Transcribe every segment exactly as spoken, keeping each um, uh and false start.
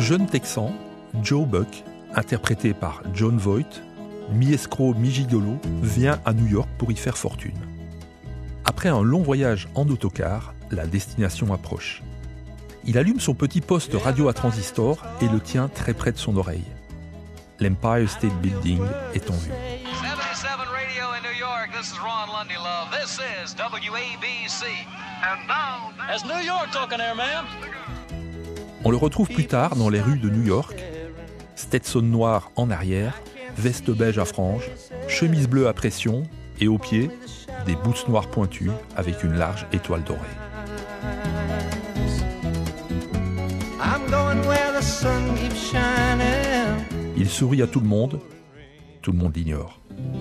Jeune Texan, Joe Buck, interprété par Jon Voight, mi-escroc, mi-gigolo, vient à New York pour y faire fortune. Après un long voyage en autocar, la destination approche. Il allume son petit poste radio à transistor et le tient très près de son oreille. L'Empire State Building est en vue. seventy-seven Radio in New York, this is Ron Lundy Love. This is W A B C. And now, that's New York talking there, ma'am. On le retrouve plus tard dans les rues de New York. Stetson noir en arrière, veste beige à franges, chemise bleue à pression et aux pieds, des boots noirs pointus avec une large étoile dorée. Il sourit à tout le monde, tout le monde l'ignore.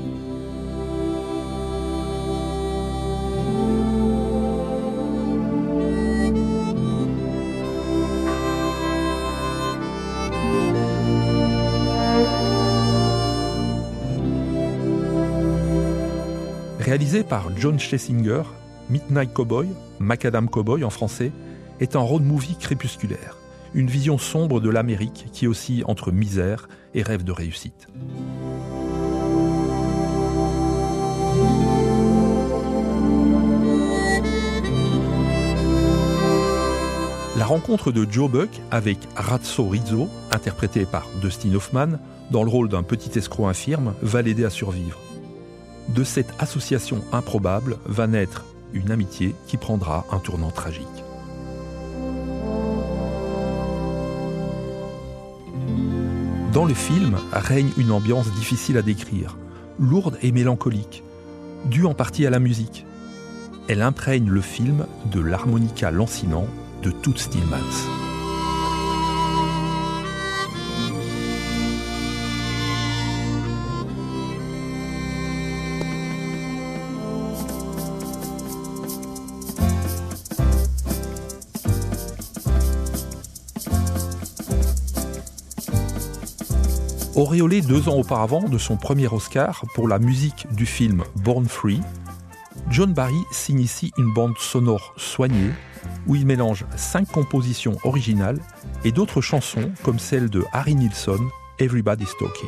Réalisé par John Schlesinger, Midnight Cowboy, Macadam Cowboy en français, est un road movie crépusculaire, une vision sombre de l'Amérique qui oscille entre misère et rêve de réussite. La rencontre de Joe Buck avec Ratso Rizzo, interprété par Dustin Hoffman, dans le rôle d'un petit escroc infirme, va l'aider à survivre. De cette association improbable va naître une amitié qui prendra un tournant tragique. Dans le film règne une ambiance difficile à décrire, lourde et mélancolique, due en partie à la musique. Elle imprègne le film de l'harmonica lancinant de Toots Thielemans. Auréolé deux ans auparavant de son premier Oscar pour la musique du film Born Free, John Barry signe ici une bande sonore soignée où il mélange cinq compositions originales et d'autres chansons comme celle de Harry Nilsson, Everybody's Talking.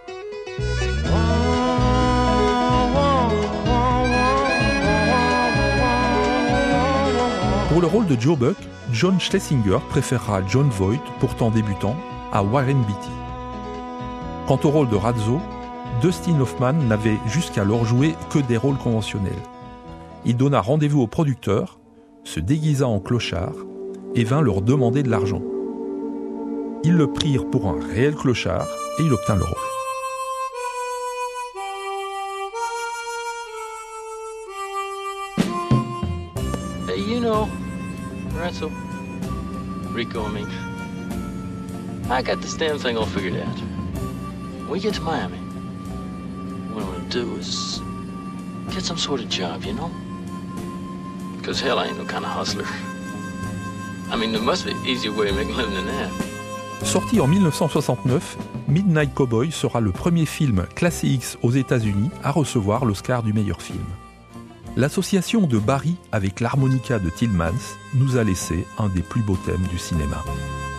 Pour le rôle de Joe Buck, John Schlesinger préférera Jon Voight, pourtant débutant, à Warren Beatty. Quant au rôle de Ratso, Dustin Hoffman n'avait jusqu'alors joué que des rôles conventionnels. Il donna rendez-vous au producteur, se déguisa en clochard et vint leur demander de l'argent. Ils le prirent pour un réel clochard et il obtint le rôle. Hey, you know, Ratso, Rico and me, I got this damn thing all figured out. When we get to Miami, what I'm gonna do is get some sort of job, you know? Because hell, I ain't no kind of hustler. I mean, there must be an easier way of making a living than that. Sorti en dix-neuf cent soixante-neuf, Midnight Cowboy sera le premier film classé X aux États-Unis à recevoir l'Oscar du meilleur film. L'association de Barry avec l'harmonica de Thielemans nous a laissé un des plus beaux thèmes du cinéma.